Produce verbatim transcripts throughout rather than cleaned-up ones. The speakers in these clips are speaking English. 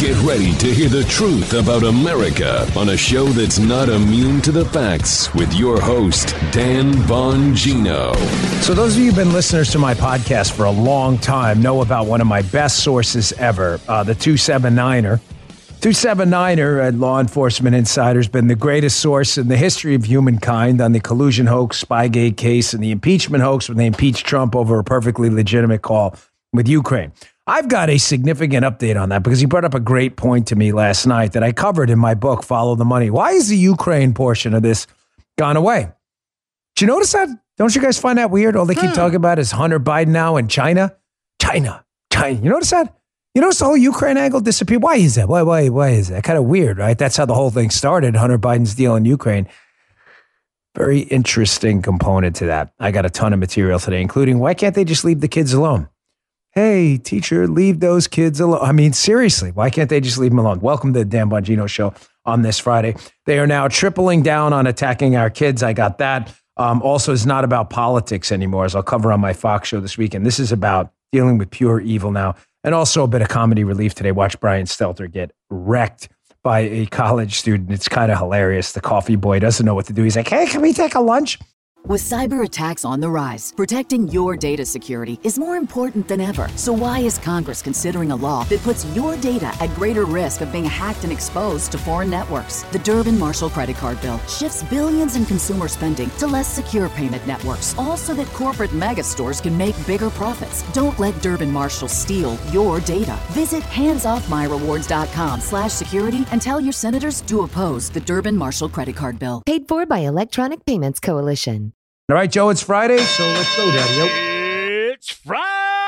Get ready to hear the truth about America on a show that's not immune to the facts with your host, Dan Bongino. So those of you who've been listeners to my podcast for a long time know about one of my best sources ever, uh, the two seventy-niner. two seventy-niner at Law Enforcement Insider has been the greatest source in the history of humankind on the collusion hoax, Spygate case, and the impeachment hoax when they impeached Trump over a perfectly legitimate call with Ukraine. I've got a significant update on that because he brought up a great point to me last night that I covered in my book, Follow the Money. Why is the Ukraine portion of this gone away? Did you notice that? Don't you guys find that weird? All they keep hmm. talking about is Hunter Biden now and China. China, China. You notice that? You notice the whole Ukraine angle disappeared? Why is that? Why, why, why is that? Kind of weird, right? That's how the whole thing started, Hunter Biden's deal in Ukraine. Very interesting component to that. I got a ton of material today, including why can't they just leave the kids alone? Hey, teacher, leave those kids alone. I mean, seriously, why can't they just leave them alone? Welcome to the Dan Bongino Show on this Friday. They are now tripling down on attacking our kids. I got that. Um, also, it's not about politics anymore, as I'll cover on my Fox show this weekend. This is about dealing with pure evil now. And also a bit of comedy relief today. Watch Brian Stelter get wrecked by a college student. It's kind of hilarious. The coffee boy doesn't know what to do. He's like, hey, can we take a lunch? With cyber attacks on the rise, protecting your data security is more important than ever. So why is Congress considering a law that puts your data at greater risk of being hacked and exposed to foreign networks? The Durbin-Marshall credit card bill shifts billions in consumer spending to less secure payment networks, all so that corporate mega stores can make bigger profits. Don't let Durbin-Marshall steal your data. Visit handsoffmyrewards.com slash security and tell your senators to oppose the Durbin-Marshall credit card bill. Paid for by Electronic Payments Coalition. All right, Joe, it's Friday, so let's go, Daddy. It's Friday.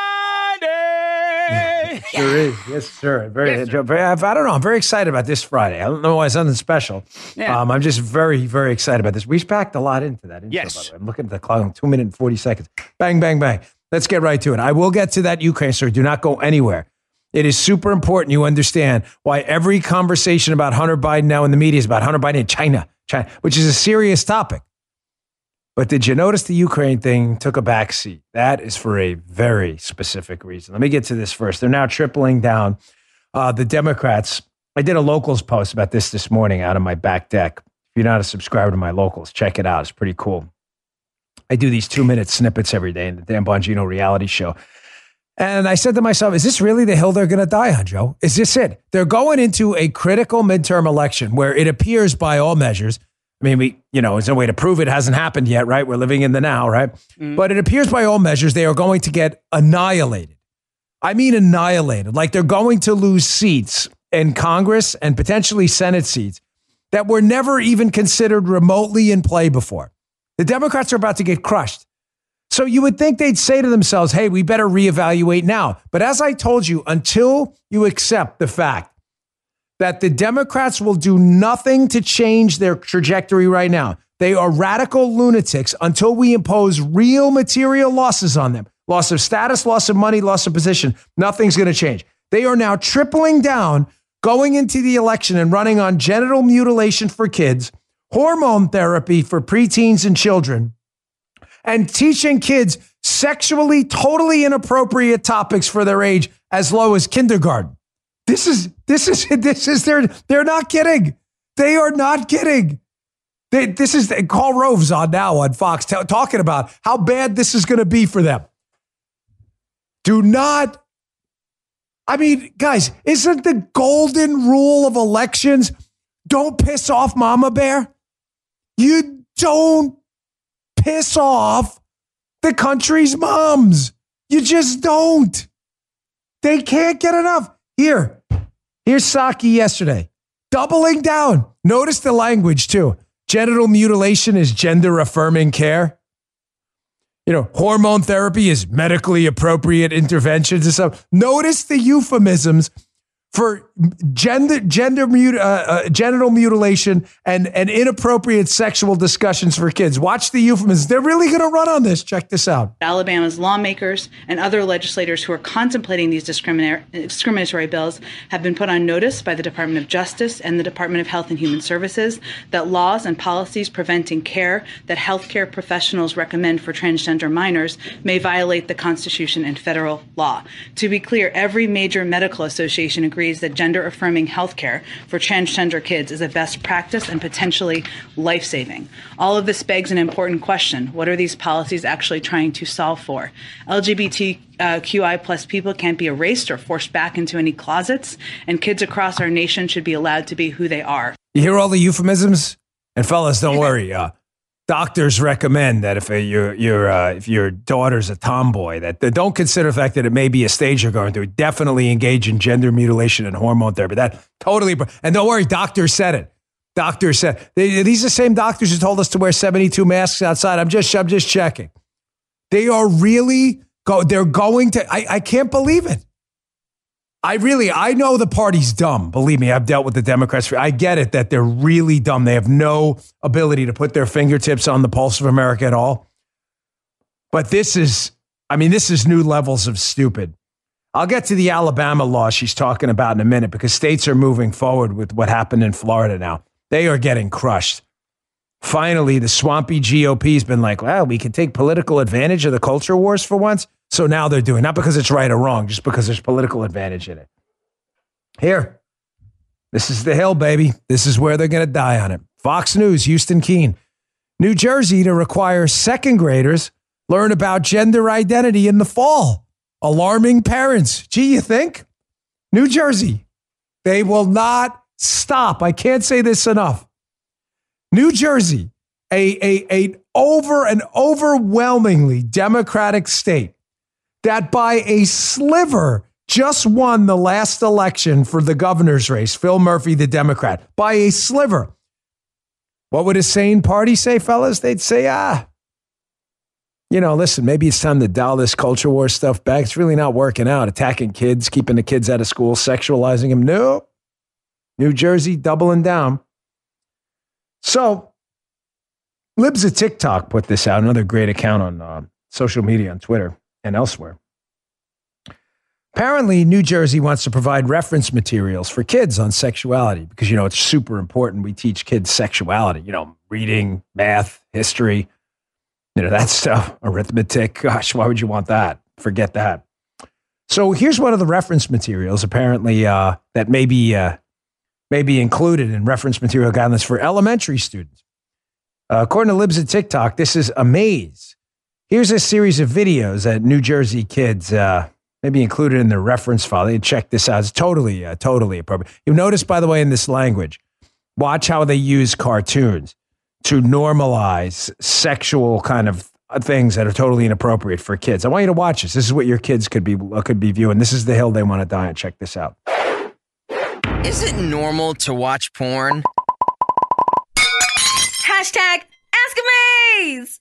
Sure is. Yes, sir. Very, yes, sir. very, I don't know. I'm very excited about this Friday. I don't know why it's something special. Yeah. Um, I'm just very, very excited about this. We've packed a lot into that intro, yes. by the way. I'm looking at the clock in two minutes and forty seconds. Bang, bang, bang. Let's get right to it. I will get to that Ukraine story. Do not go anywhere. It is super important you understand why every conversation about Hunter Biden now in the media is about Hunter Biden and China, China, which is a serious topic. But did you notice the Ukraine thing took a backseat? That is for a very specific reason. Let me get to this first. They're now tripling down. Uh, the Democrats, I did a Locals post about this this morning out of my back deck. If you're not a subscriber to my Locals, check it out. It's pretty cool. I do these two-minute snippets every day in the Dan Bongino reality show. And I said to myself, is this really the hill they're going to die on, Joe? Is this it? They're going into a critical midterm election where it appears by all measures, I mean, we, you know, there's no way to prove it hasn't happened yet, right? We're living in the now, right? Mm. But it appears by all measures they are going to get annihilated. I mean, annihilated. Like they're going to lose seats in Congress and potentially Senate seats that were never even considered remotely in play before. The Democrats are about to get crushed. So you would think they'd say to themselves, hey, we better reevaluate now. But as I told you, until you accept the fact that the Democrats will do nothing to change their trajectory right now. They are radical lunatics until we impose real material losses on them. Loss of status, loss of money, loss of position. Nothing's going to change. They are now tripling down, going into the election and running on genital mutilation for kids, hormone therapy for preteens and children, and teaching kids sexually totally inappropriate topics for their age as low as kindergarten. This is, this is, this is, they're, they're not kidding. They are not kidding. They, this is, Karl Rove's on now on Fox t- talking about how bad this is going to be for them. Do not, I mean, guys, isn't the golden rule of elections, don't piss off Mama Bear? You don't piss off the country's moms. You just don't. They can't get enough. Here, here's Psaki yesterday, doubling down. Notice the language too. Genital mutilation is gender affirming care. You know, hormone therapy is medically appropriate interventions and stuff. Notice the euphemisms for gender, gender mut, uh, uh, genital mutilation and, and inappropriate sexual discussions for kids. Watch the euphemisms. They're really going to run on this. Check this out. Alabama's lawmakers and other legislators who are contemplating these discriminatory, discriminatory bills have been put on notice by the Department of Justice and the Department of Health and Human Services that laws and policies preventing care that healthcare professionals recommend for transgender minors may violate the Constitution and federal law. To be clear, every major medical association agrees agrees that gender-affirming healthcare for transgender kids is a best practice and potentially life-saving. All of this begs an important question. What are these policies actually trying to solve for? L G B T Q I plus people can't be erased or forced back into any closets, and kids across our nation should be allowed to be who they are. You hear all the euphemisms? And fellas, don't worry. Uh, doctors recommend that if uh, your your uh, if your daughter's a tomboy, that they don't consider the fact that it may be a stage you're going through. Definitely engage in gender mutilation and hormone therapy. That totally. And don't worry, doctors said it. Doctors said they, these are the same doctors who told us to wear seventy-two masks outside. I'm just I'm just checking. They are really go. They're going to. I, I can't believe it. I really, I know the party's dumb. Believe me, I've dealt with the Democrats. I get it that they're really dumb. They have no ability to put their fingertips on the pulse of America at all. But this is, I mean, this is new levels of stupid. I'll get to the Alabama law she's talking about in a minute because states are moving forward with what happened in Florida now. They are getting crushed. Finally, the swampy G O P has been like, well, we can take political advantage of the culture wars for once. So now they're doing, not because it's right or wrong, just because there's political advantage in it. Here, this is the Hill, baby. This is where they're going to die on it. Fox News, Houston Keene. New Jersey to require second graders learn about gender identity in the fall. Alarming parents. Gee, you think? New Jersey, they will not stop. I can't say this enough. New Jersey, a, a, a over an overwhelmingly Democratic state, that by a sliver just won the last election for the governor's race, Phil Murphy, the Democrat, by a sliver. What would a sane party say, fellas? They'd say, ah, you know, listen, maybe it's time to dial this culture war stuff back. It's really not working out. Attacking kids, keeping the kids out of school, sexualizing them. No. New Jersey doubling down. So, Libs of TikTok put this out, another great account on uh, social media, on Twitter and elsewhere. Apparently, New Jersey wants to provide reference materials for kids on sexuality because, you know, it's super important. We teach kids sexuality, you know, reading, math, history, you know, that stuff, arithmetic. Gosh, why would you want that? Forget that. So here's one of the reference materials, apparently, uh, that may be, uh, may be included in reference material guidelines for elementary students. Uh, according to Libs of TikTok, this is a maze. Here's a series of videos that New Jersey kids uh, maybe included in their reference file. They check this out. It's totally, uh, totally appropriate. You'll notice, by the way, in this language, watch how they use cartoons to normalize sexual kind of things that are totally inappropriate for kids. I want you to watch this. This is what your kids could be could be viewing. This is the hill they want to die on. Check this out. Is it normal to watch porn? Hashtag Ask a Maze!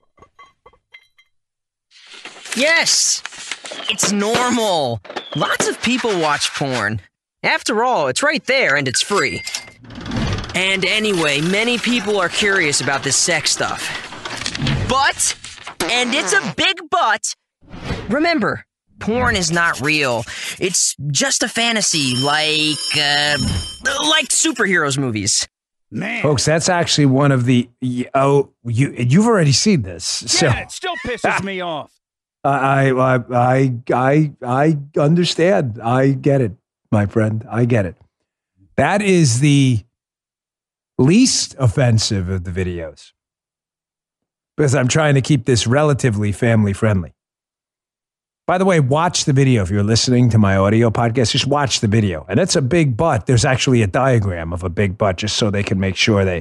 Yes, it's normal. Lots of people watch porn. After all, it's right there and it's free. And anyway, many people are curious about this sex stuff. But, and it's a big but, remember, porn is not real. It's just a fantasy, like, uh, like superheroes movies. Man. Folks, that's actually one of the, oh, you, you've already seen this. So. Yeah, it still pisses me off. I, I, I, I, I understand. I get it, my friend. I get it. That is the least offensive of the videos because I'm trying to keep this relatively family friendly. By the way, watch the video. If you're listening to my audio podcast, just watch the video. And it's a big butt. There's actually a diagram of a big butt just so they can make sure they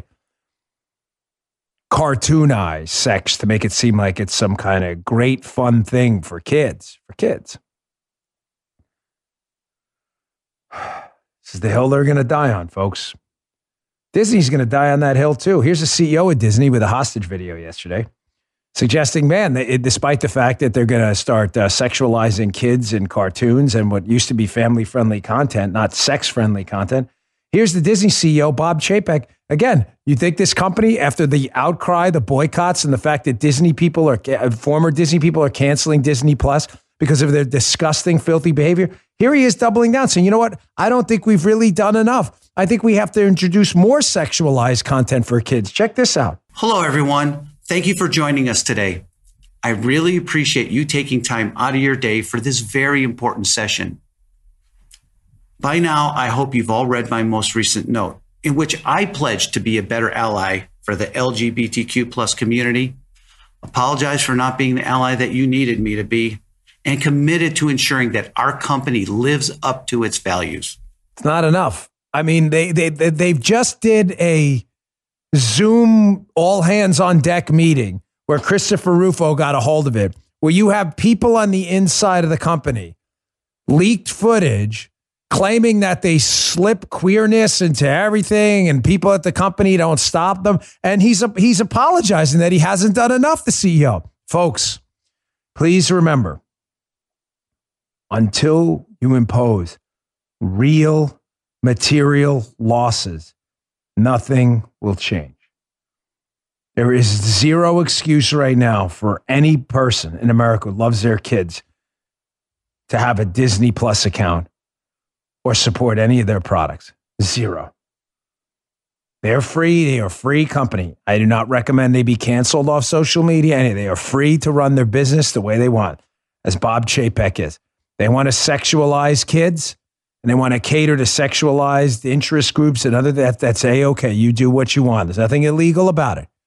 cartoonize sex to make it seem like it's some kind of great fun thing for kids. For kids. This is the hill they're going to die on, folks. Disney's going to die on that hill too. Here's the C E O of Disney with a hostage video yesterday, suggesting, man, they, despite the fact that they're going to start uh, sexualizing kids in cartoons and what used to be family-friendly content, not sex-friendly content, here's the Disney C E O, Bob Chapek. Again, you think this company, after the outcry, the boycotts, and the fact that Disney people are, former Disney people are canceling Disney Plus because of their disgusting, filthy behavior, here he is doubling down, saying, you know what? I don't think we've really done enough. I think we have to introduce more sexualized content for kids. Check this out. Hello, everyone. Thank you for joining us today. I really appreciate you taking time out of your day for this very important session. By now, I hope you've all read my most recent note, in which I pledged to be a better ally for the L G B T Q plus community, apologize for not being the ally that you needed me to be, and committed to ensuring that our company lives up to its values. It's not enough. I mean, they they they've just did a Zoom all hands on deck meeting where Christopher Rufo got a hold of it, where you have people on the inside of the company, leaked footage, claiming that they slip queerness into everything and people at the company don't stop them. And he's he's apologizing that he hasn't done enough, the C E O. Folks, please remember, until you impose real material losses, nothing will change. There is zero excuse right now for any person in America who loves their kids to have a Disney Plus account or support any of their products. Zero. They're free. They are a free company. I do not recommend they be canceled off social media. Any, they are free to run their business the way they want, as Bob Chapek is. They want to sexualize kids, and they want to cater to sexualized interest groups and other that. That's A-okay. You do what you want. There's nothing illegal about it.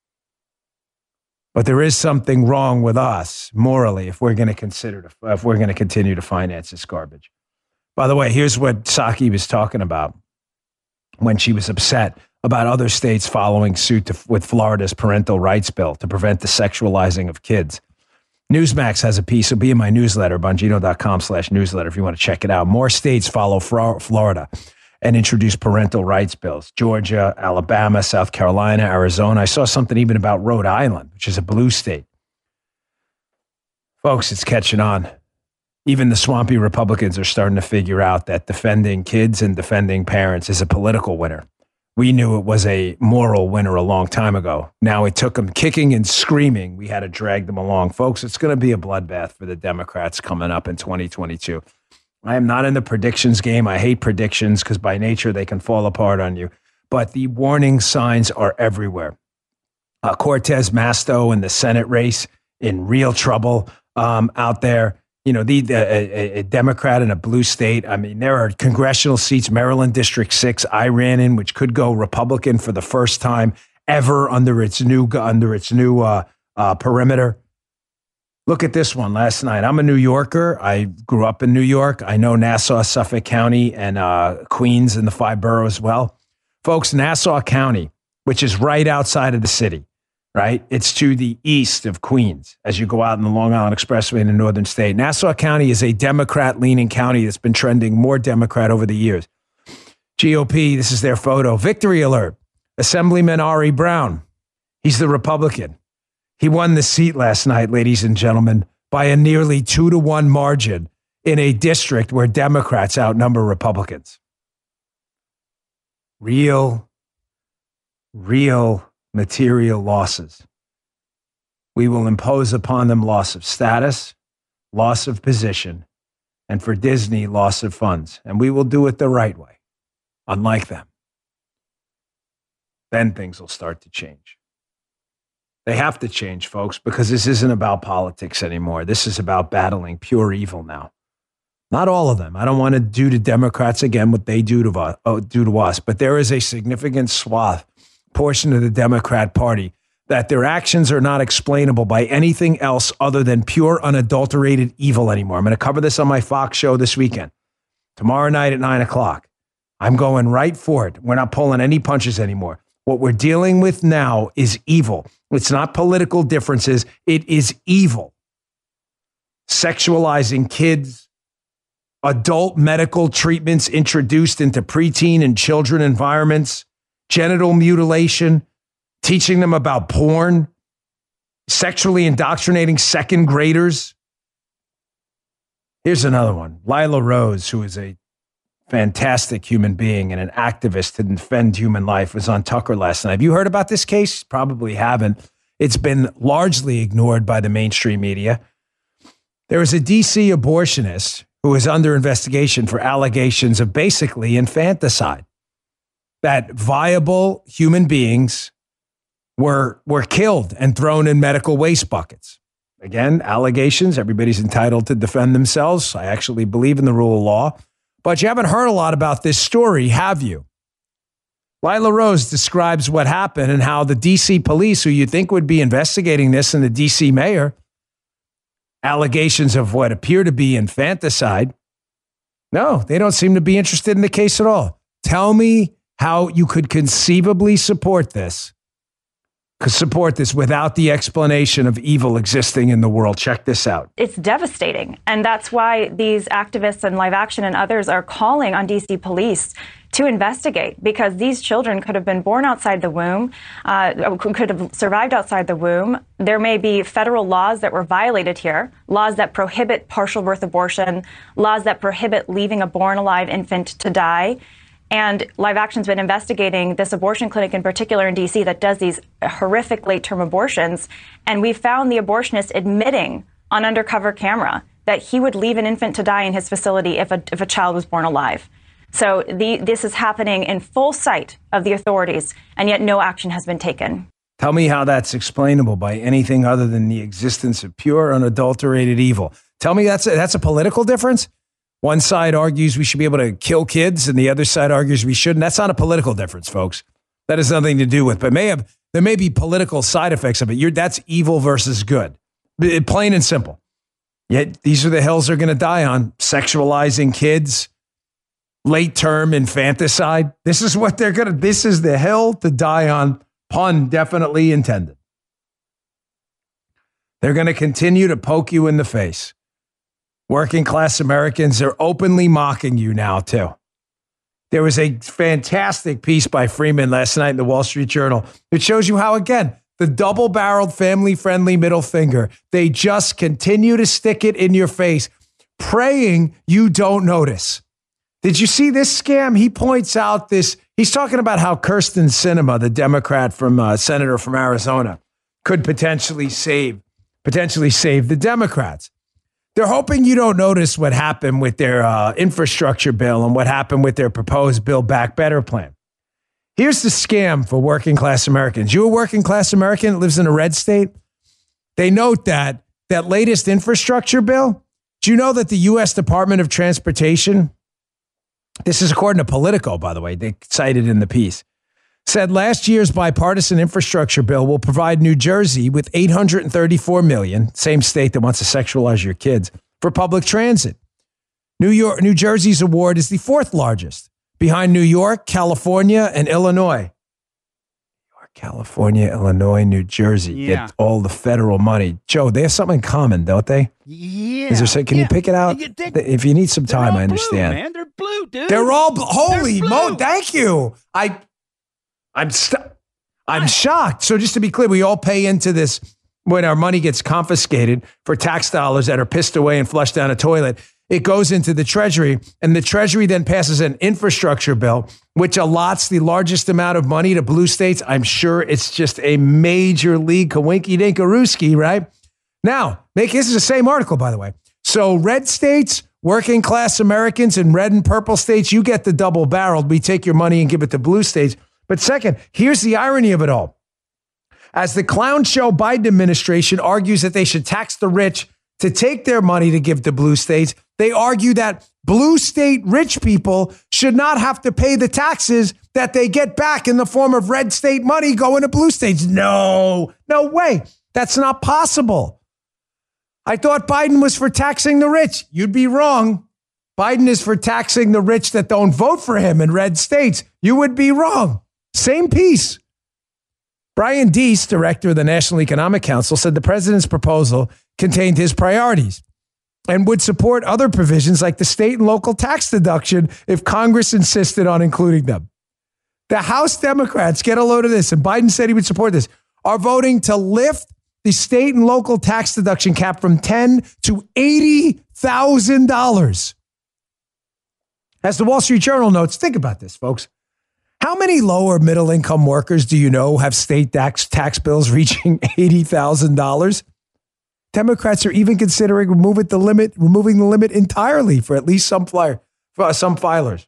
But there is something wrong with us morally if we're going to consider to, if we're going to continue to finance this garbage. By the way, here's what Psaki was talking about when she was upset about other states following suit to, with Florida's parental rights bill to prevent the sexualizing of kids. Newsmax has a piece. It'll be in my newsletter, bongino.com slash newsletter if you want to check it out. More states follow Florida and introduce parental rights bills. Georgia, Alabama, South Carolina, Arizona. I saw something even about Rhode Island, which is a blue state. Folks, it's catching on. Even the swampy Republicans are starting to figure out that defending kids and defending parents is a political winner. We knew it was a moral winner a long time ago. Now it took them kicking and screaming. We had to drag them along. Folks, it's going to be a bloodbath for the Democrats coming up in twenty twenty-two. I am not in the predictions game. I hate predictions because by nature they can fall apart on you. But the warning signs are everywhere. Uh, Cortez Masto in the Senate race in real trouble um, out there. You know, the, the a, a Democrat in a blue state. I mean, there are congressional seats, Maryland District six, I ran in, which could go Republican for the first time ever under its new under its new uh, uh, perimeter. Look at this one last night. I'm a New Yorker. I grew up in New York. I know Nassau, Suffolk County, and uh, Queens and the five boroughs well. Folks, Nassau County, which is right outside of the city, right? It's to the east of Queens as you go out in the Long Island Expressway in the northern state. Nassau County is a Democrat-leaning county that's been trending more Democrat over the years. G O P, this is their photo. Victory alert. Assemblyman Ari Brown. He's the Republican. He won the seat last night, ladies and gentlemen, by a nearly two to one margin in a district where Democrats outnumber Republicans. Real, real material losses. We will impose upon them loss of status, loss of position, and for Disney, loss of funds. And we will do it the right way, unlike them. Then things will start to change. They have to change, folks, because this isn't about politics anymore. This is about battling pure evil now. Not all of them. I don't want to do to Democrats again what they do to us, uh, do to us, but there is a significant swath, portion of the Democrat Party, that their actions are not explainable by anything else other than pure, unadulterated evil anymore. I'm going to cover this on my Fox show this weekend. Tomorrow night at nine o'clock. I'm going right for it. We're not pulling any punches anymore. What we're dealing with now is evil. It's not political differences. It is evil. Sexualizing kids, adult medical treatments introduced into preteen and children environments, genital mutilation, teaching them about porn, sexually indoctrinating second graders. Here's another one. Lila Rose, who is a fantastic human being and an activist to defend human life, was on Tucker last night. Have you heard about this case? Probably haven't. It's been largely ignored by the mainstream media. There is a D C abortionist who is under investigation for allegations of basically infanticide, that viable human beings were, were killed and thrown in medical waste buckets. Again, allegations. Everybody's entitled to defend themselves. I actually believe in the rule of law. But you haven't heard a lot about this story, have you? Lila Rose describes what happened and how the D C police, who you think would be investigating this, and the D C mayor, allegations of what appear to be infanticide. No, they don't seem to be interested in the case at all. Tell me how you could conceivably support this. Could support this without the explanation of evil existing in the world. Check this out. It's devastating. And that's why these activists and Live Action and others are calling on D C police to investigate, because these children could have been born outside the womb, uh, could have survived outside the womb. There may be federal laws that were violated here, laws that prohibit partial birth abortion, laws that prohibit leaving a born alive infant to die. And Live Action's been investigating this abortion clinic in particular in D C that does these horrific late-term abortions. And we found the abortionist admitting on undercover camera that he would leave an infant to die in his facility if a, if a child was born alive. So the, this is happening in full sight of the authorities, and yet no action has been taken. Tell me how that's explainable by anything other than the existence of pure, unadulterated evil. Tell me that's a, that's a political difference? One side argues we should be able to kill kids, and the other side argues we shouldn't. That's not a political difference, folks. That has nothing to do with, but may have there may be political side effects of it. You're, that's evil versus good, plain and simple. Yet these are the hills they're going to die on: sexualizing kids, late-term infanticide. This is what they're going to. This is the hill to die on. Pun definitely intended. They're going to continue to poke you in the face. Working class Americans are openly mocking you now, too. There was a fantastic piece by Freeman last night in the Wall Street Journal. It shows you how, again, the double-barreled, family-friendly middle finger, they just continue to stick it in your face, praying you don't notice. Did you see this scam? He points out this. He's talking about how Kyrsten Sinema, the Democrat from uh, senator from Arizona, could potentially save, potentially save the Democrats. They're hoping you don't notice what happened with their uh, infrastructure bill and what happened with their proposed Build Back Better plan. Here's the scam for working class Americans. You a working class American that lives in a red state? They note that that latest infrastructure bill, do you know that the U S Department of Transportation, this is according to Politico, by the way, they cited in the piece, said last year's bipartisan infrastructure bill will provide New Jersey with eight hundred thirty-four million dollars, same state that wants to sexualize your kids, for public transit. New York, New Jersey's award is the fourth largest, behind New York, California, and Illinois. New York, California, Illinois, New Jersey yeah. get all the federal money. Joe, they have something in common, don't they? Yeah. Is there some, can yeah. you pick it out? If you need some time, I understand. Blue, man. They're blue, dude. They're all blue. Holy mo! Thank you. I. I'm st- I'm shocked. So just to be clear, we all pay into this when our money gets confiscated for tax dollars that are pissed away and flushed down a toilet. It goes into the Treasury, and the Treasury then passes an infrastructure bill, which allots the largest amount of money to blue states. I'm sure it's just a major league kawinky-dinkarooski, right? Now, make this is the same article, by the way. So red states, working class Americans, and red and purple states, you get the double-barreled. We take your money and give it to blue states. But second, here's the irony of it all. As the clown show Biden administration argues that they should tax the rich to take their money to give to blue states, they argue that blue state rich people should not have to pay the taxes that they get back in the form of red state money going to blue states. No, no way. That's not possible. I thought Biden was for taxing the rich. You'd be wrong. Biden is for taxing the rich that don't vote for him in red states. You would be wrong. Same piece. Brian Deese, director of the National Economic Council, said the president's proposal contained his priorities and would support other provisions like the state and local tax deduction if Congress insisted on including them. The House Democrats, get a load of this, and Biden said he would support this, are voting to lift the state and local tax deduction cap from ten thousand dollars to eighty thousand dollars. As the Wall Street Journal notes, think about this, folks. How many lower middle income workers do you know have state tax, tax bills reaching eighty thousand dollars? Democrats are even considering removing the limit, removing the limit entirely for at least some flyer, for some filers.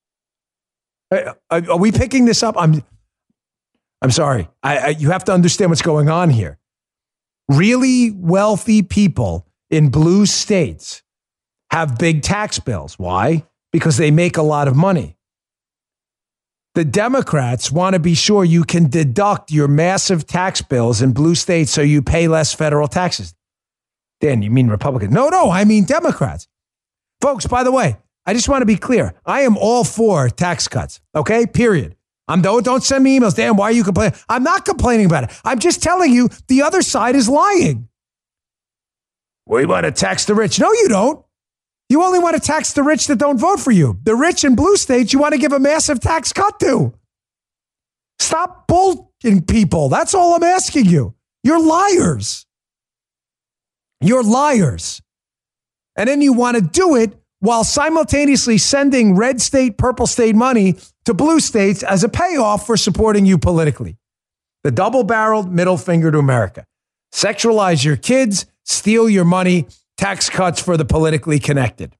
Are, are we picking this up? I'm, I'm sorry. I, I, you have to understand what's going on here. Really wealthy people in blue states have big tax bills. Why? because they make a lot of money. The Democrats want to be sure you can deduct your massive tax bills in blue states so you pay less federal taxes. Dan, you mean Republicans? No, no, I mean Democrats. Folks, by the way, I just want to be clear. I am all for tax cuts, okay? Period. I'm don't, don't send me emails. Dan, why are you complaining? I'm not complaining about it. I'm just telling you the other side is lying. We want to tax the rich. No, you don't. You only want to tax the rich that don't vote for you. The rich in blue states, you want to give a massive tax cut to. Stop bullying people. That's all I'm asking you. You're liars. You're liars. And then you want to do it while simultaneously sending red state, purple state money to blue states as a payoff for supporting you politically. The double-barreled middle finger to America. Sexualize your kids, steal your money, tax cuts for the politically connected.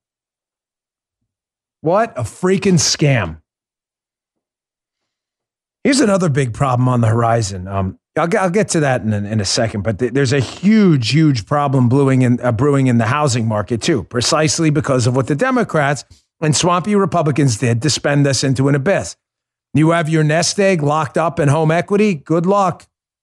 What a freaking scam. Here's another big problem on the horizon. Um, I'll, get, I'll get to that in a, in a second, but th- there's a huge, huge problem brewing in, uh, brewing in the housing market too, precisely because of what the Democrats and swampy Republicans did to spend us into an abyss. You have your nest egg locked up in home equity. Good luck.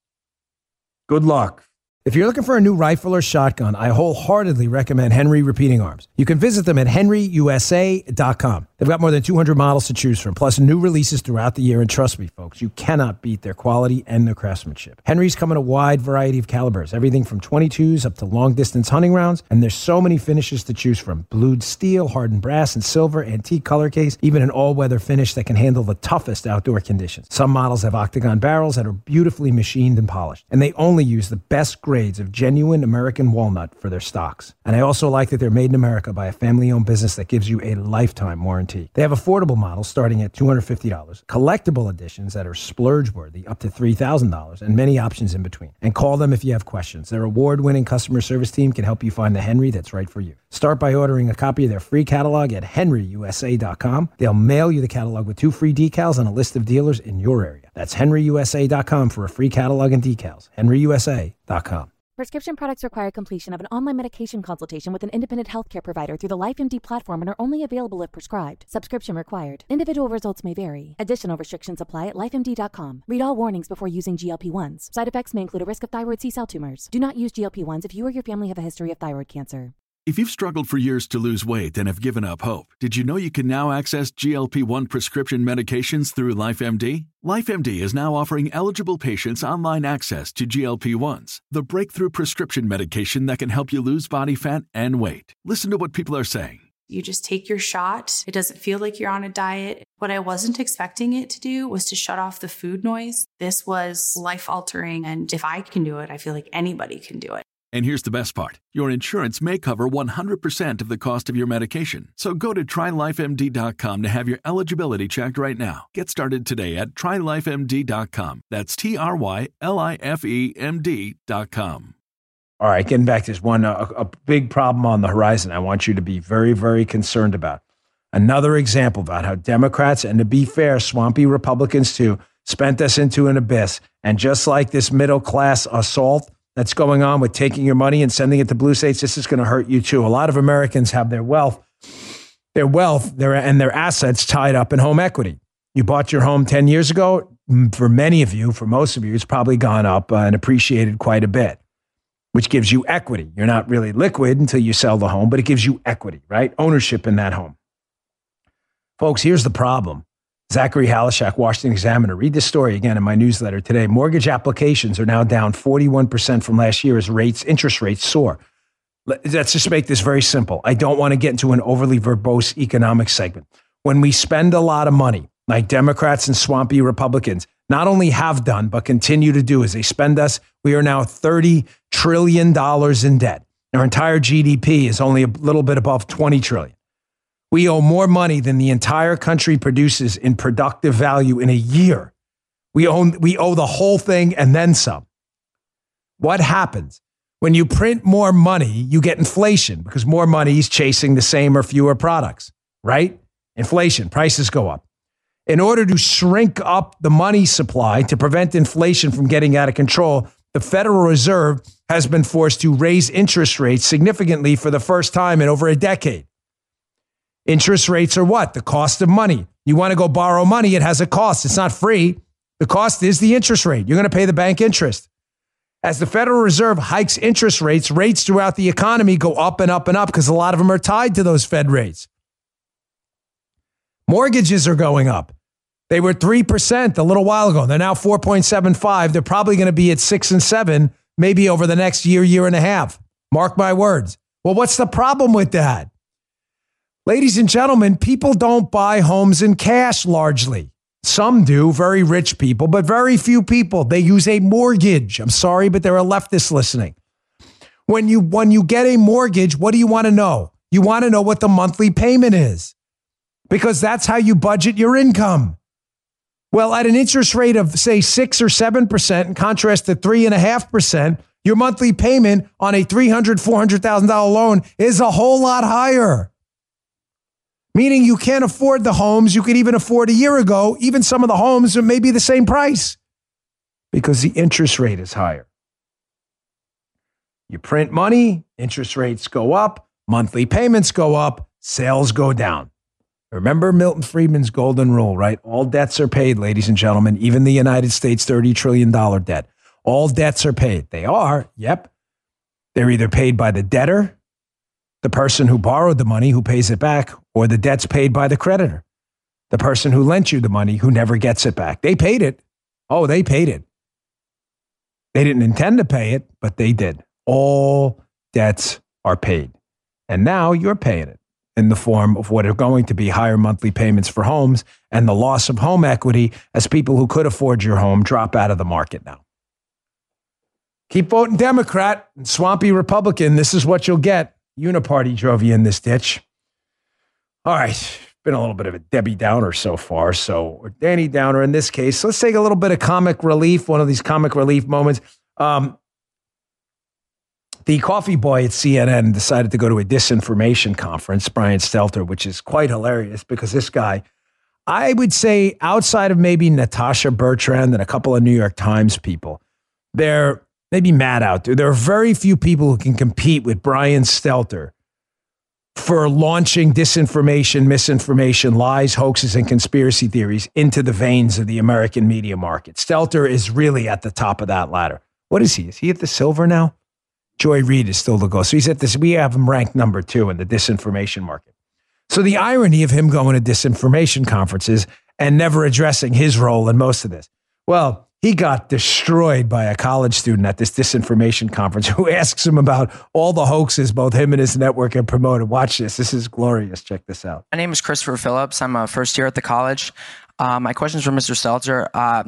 Good luck. If you're looking for a new rifle or shotgun, I wholeheartedly recommend Henry Repeating Arms. You can visit them at henry u s a dot com. They've got more than two hundred models to choose from, plus new releases throughout the year. And trust me, folks, you cannot beat their quality and their craftsmanship. Henry's come in a wide variety of calibers, everything from twenty-twos up to long-distance hunting rounds. And there's so many finishes to choose from. Blued steel, hardened brass, and silver, antique color case, even an all-weather finish that can handle the toughest outdoor conditions. Some models have octagon barrels that are beautifully machined and polished. And they only use the best grade grades of genuine American walnut for their stocks. And I also like that they're made in America by a family-owned business that gives you a lifetime warranty. They have affordable models starting at two hundred fifty dollars, collectible editions that are splurge-worthy up to three thousand dollars, and many options in between. And call them if you have questions. Their award-winning customer service team can help you find the Henry that's right for you. Start by ordering a copy of their free catalog at henry u s a dot com. They'll mail you the catalog with two free decals and a list of dealers in your area. That's henry u s a dot com for a free catalog and decals. henry u s a dot com. Prescription products require completion of an online medication consultation with an independent healthcare provider through the LifeMD platform and are only available if prescribed. Subscription required. Individual results may vary. Additional restrictions apply at life M D dot com. Read all warnings before using G L P ones. Side effects may include a risk of thyroid C-cell tumors. Do not use G L P ones if you or your family have a history of thyroid cancer. If you've struggled for years to lose weight and have given up hope, did you know you can now access G L P one prescription medications through LifeMD? LifeMD is now offering eligible patients online access to G L P ones, the breakthrough prescription medication that can help you lose body fat and weight. Listen to what people are saying. You just take your shot. It doesn't feel like you're on a diet. What I wasn't expecting it to do was to shut off the food noise. This was life-altering, and if I can do it, I feel like anybody can do it. And here's the best part. Your insurance may cover one hundred percent of the cost of your medication. So go to try life M D dot com to have your eligibility checked right now. Get started today at try life M D dot com. That's T R Y L I F E M D dot com. All right, getting back to this one, a, a big problem on the horizon I want you to be very, very concerned about. Another example about how Democrats, and to be fair, swampy Republicans too, spent us into an abyss. And just like this middle-class assault that's going on with taking your money and sending it to blue states, this is going to hurt you too. A lot of Americans have their wealth, their wealth, their and their assets tied up in home equity. You bought your home ten years ago. For many of you, for most of you, it's probably gone up uh, and appreciated quite a bit, which gives you equity. You're not really liquid until you sell the home, but it gives you equity, right? Ownership in that home. Folks, here's the problem. Zachary Halishak, Washington Examiner. Read this story again in my newsletter today. Mortgage applications are now down forty-one percent from last year as rates, interest rates soar. Let's just make this very simple. I don't want to get into an overly verbose economic segment. When we spend a lot of money, like Democrats and swampy Republicans not only have done, but continue to do as they spend us, we are now thirty trillion dollars in debt. Our entire G D P is only a little bit above twenty trillion dollars. We owe more money than the entire country produces in productive value in a year. We own, we owe the whole thing and then some. What happens? When you print more money, you get inflation because more money is chasing the same or fewer products, right? Inflation, prices go up. In order to shrink up the money supply to prevent inflation from getting out of control, the Federal Reserve has been forced to raise interest rates significantly for the first time in over a decade. Interest rates are what? The cost of money. You want to go borrow money, it has a cost. It's not free. The cost is the interest rate. You're going to pay the bank interest. As the Federal Reserve hikes interest rates, rates throughout the economy go up and up and up because a lot of them are tied to those Fed rates. Mortgages are going up. They were three percent a little while ago. They're now four point seven five. They're probably going to be at six and seven, maybe over the next year, year and a half. Mark my words. Well, what's the problem with that? Ladies and gentlemen, people don't buy homes in cash largely. Some do, very rich people, but very few people. They use a mortgage. I'm sorry, but there are leftists listening. When you, when you get a mortgage, what do you want to know? You want to know what the monthly payment is because that's how you budget your income. Well, at an interest rate of, say, six or seven percent, in contrast to three point five percent, your monthly payment on a three hundred thousand dollars, four hundred thousand dollars loan is a whole lot higher. Meaning you can't afford the homes you could even afford a year ago. Even some of the homes are maybe the same price because the interest rate is higher. You print money, interest rates go up, monthly payments go up, sales go down. Remember Milton Friedman's golden rule, right? All debts are paid, ladies and gentlemen, even the United States thirty trillion dollars debt. All debts are paid. They are, yep. They're either paid by the debtor, the person who borrowed the money who pays it back, or the debt's paid by the creditor, the person who lent you the money who never gets it back. They paid it. Oh, they paid it. They didn't intend to pay it, but they did. All debts are paid. And now you're paying it in the form of what are going to be higher monthly payments for homes and the loss of home equity as people who could afford your home drop out of the market now. Keep voting Democrat and swampy Republican. This is what you'll get. Uniparty drove you in this ditch. All right. Been a little bit of a Debbie Downer so far. So, or Danny Downer in this case. Let's take a little bit of comic relief, one of these comic relief moments. Um, the coffee boy at C N N decided to go to a disinformation conference, Brian Stelter, which is quite hilarious because this guy, I would say outside of maybe Natasha Bertrand and a couple of New York Times people, they're maybe mad out there. There are very few people who can compete with Brian Stelter for launching disinformation, misinformation, lies, hoaxes, and conspiracy theories into the veins of the American media market. Stelter is really at the top of that ladder. What is he? Is he at the silver now? Joy Reid is still the go. So he's at this. We have him ranked number two in the disinformation market. So the irony of him going to disinformation conferences and never addressing his role in most of this. Well, he got destroyed by a college student at this disinformation conference who asks him about all the hoaxes both him and his network have promoted. Watch this. This is glorious. Check this out. My name is Christopher Phillips. I'm a first year at the college. Uh, my question is for Mister Stelter. Uh,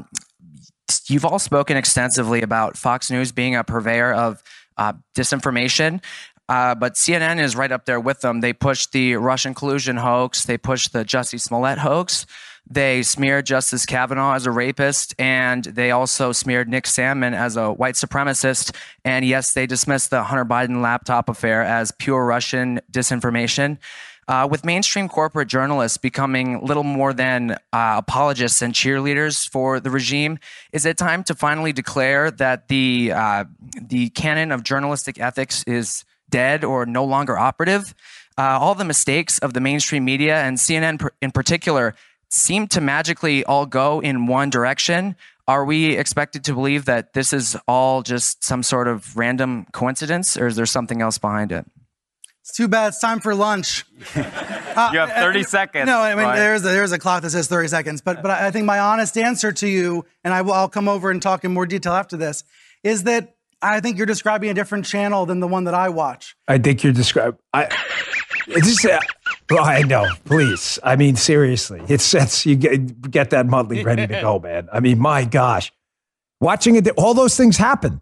you've all spoken extensively about Fox News being a purveyor of uh, disinformation. Uh, but C N N is right up there with them. They pushed the Russian collusion hoax. They pushed the Jussie Smollett hoax. They smeared Justice Kavanaugh as a rapist, and they also smeared Nick Sandmann as a white supremacist. And yes, they dismissed the Hunter Biden laptop affair as pure Russian disinformation. Uh, with mainstream corporate journalists becoming little more than uh, apologists and cheerleaders for the regime, is it time to finally declare that the uh, the canon of journalistic ethics is dead or no longer operative? Uh, all the mistakes of the mainstream media and C N N in particular seem to magically all go in one direction. Are we expected to believe that this is all just some sort of random coincidence, or is there something else behind it? It's too bad. It's time for lunch. Uh, you have thirty seconds. No, I mean, right? there's a, there's a clock that says thirty seconds. But but I think my honest answer to you, and I will, I'll come over and talk in more detail after this, is that I think you're describing a different channel than the one that I watch. I think you're describing. I just. Uh, well, I know. Please. I mean, seriously. It's it's you get get that Mudley ready to go, man. I mean, my gosh, watching it, all those things happen.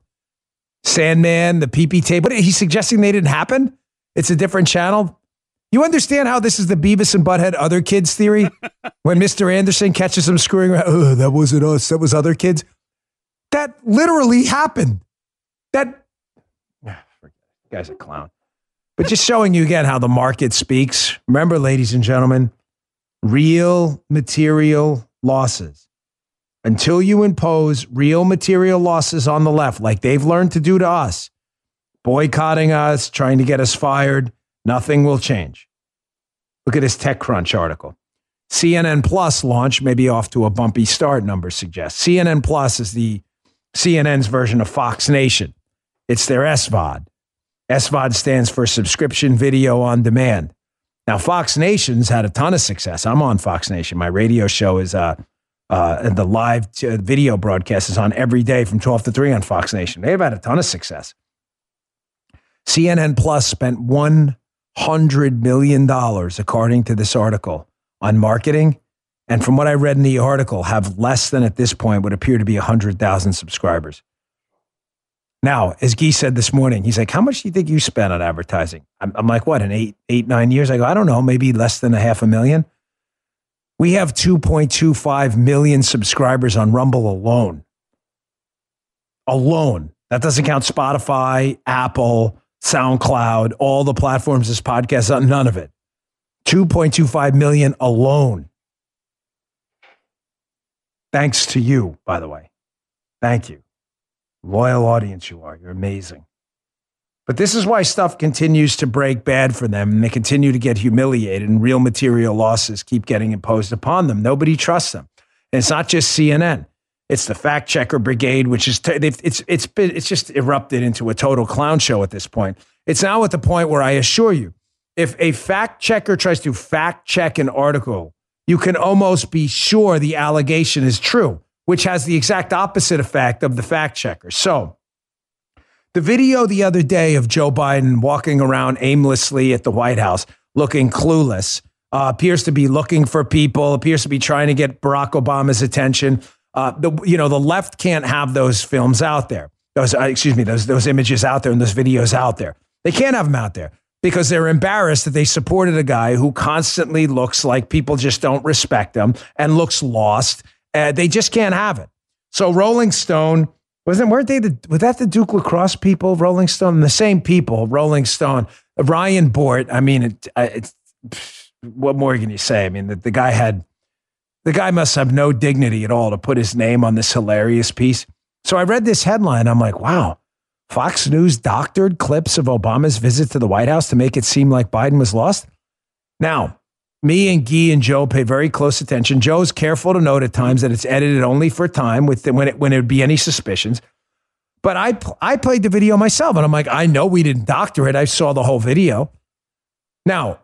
Sandman, the P P tape. But he's suggesting they didn't happen. It's a different channel. You understand how this is the Beavis and Butthead other kids theory? When Mister Anderson catches them screwing around, oh, that wasn't us, that was other kids. That literally happened. That, the guy's a clown. But just showing you again how the market speaks. Remember, ladies and gentlemen, real material losses. Until you impose real material losses on the left, like they've learned to do to us, boycotting us, trying to get us fired, nothing will change. Look at this TechCrunch article. C N N Plus launch may be off to a bumpy start, numbers suggest. C N N Plus is the C N N's version of Fox Nation. It's their S V O D. S V O D stands for Subscription Video on Demand. Now, Fox Nation's had a ton of success. I'm on Fox Nation. My radio show is, uh, uh, the live t- video broadcast is on every day from twelve to three on Fox Nation. They've had a ton of success. C N N Plus spent one hundred million dollars, according to this article, on marketing. And from what I read in the article, have less than at this point would appear to be one hundred thousand subscribers. Now, as Guy said this morning, he's like, how much do you think you spent on advertising? I'm, I'm like, what, in eight, eight, nine years? I go, I don't know, maybe less than a half a million. We have two point two five million subscribers on Rumble alone. Alone. That doesn't count Spotify, Apple, SoundCloud, all the platforms this podcast on, none of it. two point two five million alone. Thanks to you, by the way. Thank you. Loyal audience you are. You're amazing. But this is why stuff continues to break bad for them, and they continue to get humiliated, and real material losses keep getting imposed upon them. Nobody trusts them. And it's not just C N N. It's the fact checker brigade, which is, t- it's, it's, been, it's just erupted into a total clown show at this point. It's now at the point where I assure you, if a fact checker tries to fact check an article, you can almost be sure the allegation is true, which has the exact opposite effect of the fact checker. So the video the other day of Joe Biden walking around aimlessly at the White House, looking clueless, uh, appears to be looking for people, appears to be trying to get Barack Obama's attention. Uh, the, you know, the left can't have those films out there. Those, uh, excuse me, those, those images out there and those videos out there. They can't have them out there because they're embarrassed that they supported a guy who constantly looks like people just don't respect him and looks lost. Uh, they just can't have it. So Rolling Stone, wasn't, weren't they the, was that the Duke Lacrosse people, Rolling Stone? The same people, Rolling Stone. Ryan Bort, I mean, it, it's, what more can you say? I mean, the, the guy had, the guy must have no dignity at all to put his name on this hilarious piece. So I read this headline. I'm like, wow, Fox News doctored clips of Obama's visit to the White House to make it seem like Biden was lost. Now, me and Guy and Joe pay very close attention. Joe's careful to note at times that it's edited only for time with the, when it when it would be any suspicions. But I I played the video myself, and I'm like, I know we didn't doctor it. I saw the whole video. Now,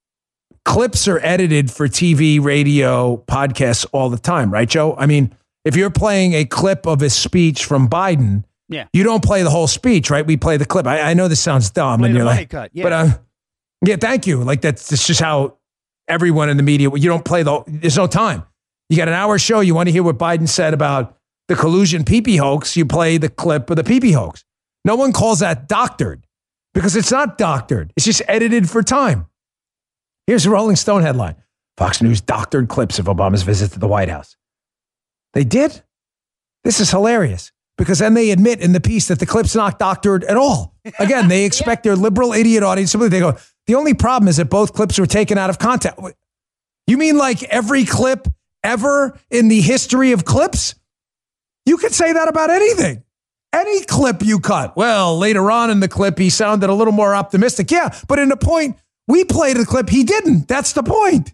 clips are edited for T V, radio, podcasts all the time, right, Joe? I mean, if you're playing a clip of a speech from Biden, yeah, you don't play the whole speech, right? We play the clip. I, I know this sounds dumb, play and you're the money like, cut. Yeah. but um, yeah, thank you. Like that's, that's just how everyone in the media, you don't play the, there's no time. You got an hour show. You want to hear what Biden said about the collusion pee-pee hoax. You play the clip of the pee-pee hoax. No one calls that doctored because it's not doctored. It's just edited for time. Here's a Rolling Stone headline. Fox News doctored clips of Obama's visit to the White House. They did? This is hilarious because then they admit in the piece that the clip's not doctored at all. Again, they expect yeah. their liberal idiot audience to believe. They go, the only problem is that both clips were taken out of context. You mean like every clip ever in the history of clips? You could say that about anything. Any clip you cut. Well, later on in the clip, he sounded a little more optimistic. Yeah, but in the point, we played the clip, he didn't. That's the point.